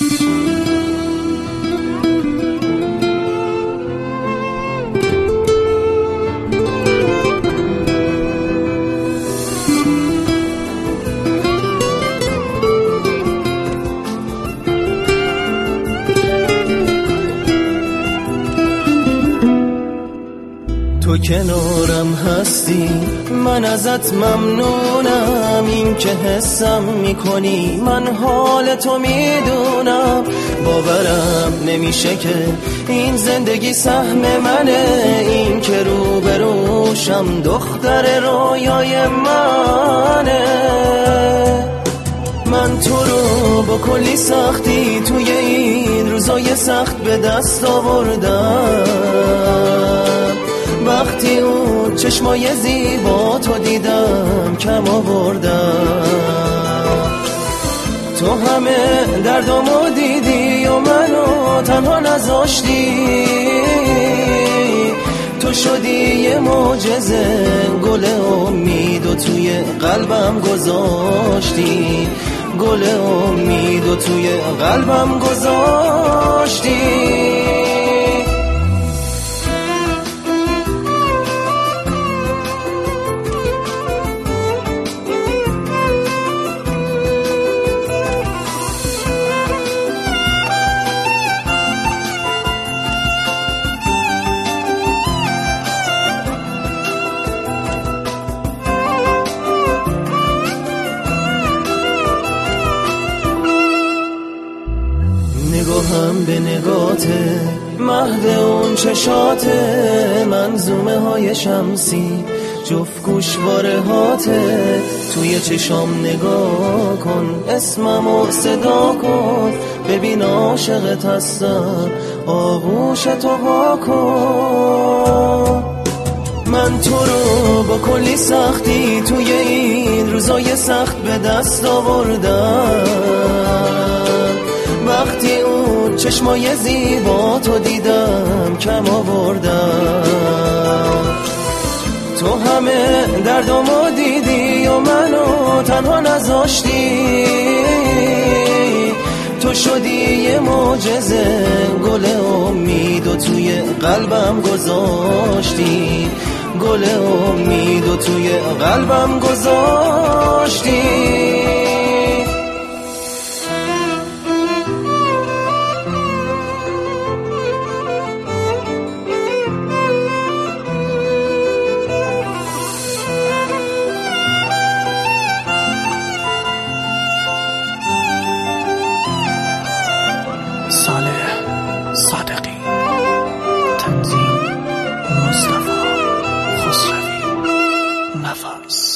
تو کنارم هستی، من ازت ممنونم. این که حسم میکنی من حال تو میدونم. باورم نمیشه که این زندگی سهم منه، این که روبروشم دختر رویای منه. من تو رو با کلی سختی توی این روزای سخت به دست آوردم. وقتی اون چشمای زیبا تو دیدم کم آوردم. تو همه دردامو دیدی و منو تنها نذاشتی. تو شدی یه معجزه، گل امید و توی قلبم گذاشتی. گل امید و توی قلبم گذاشتی. نگاهم به نگاته، محو اون چشاته. منظومه های شمسی جفت گوشواره هاته. توی چشام نگاه کن، اسممو صدا کن. ببین عاشقت هستم، آغوش تو وا کن. من تو رو با کلی سختی توی این روزای سخت به دست آوردم. وقتی اون چشمای زیبا تو دیدم کم آوردم. تو همه دردامو دیدی و منو تنها نذاشتی. تو شدی یه معجزه، گل امید و توی قلبم گذاشتی. گل امید و توی قلبم گذاشتی. صالح صادقی، تنظیم مصطفی خسروی، نفس.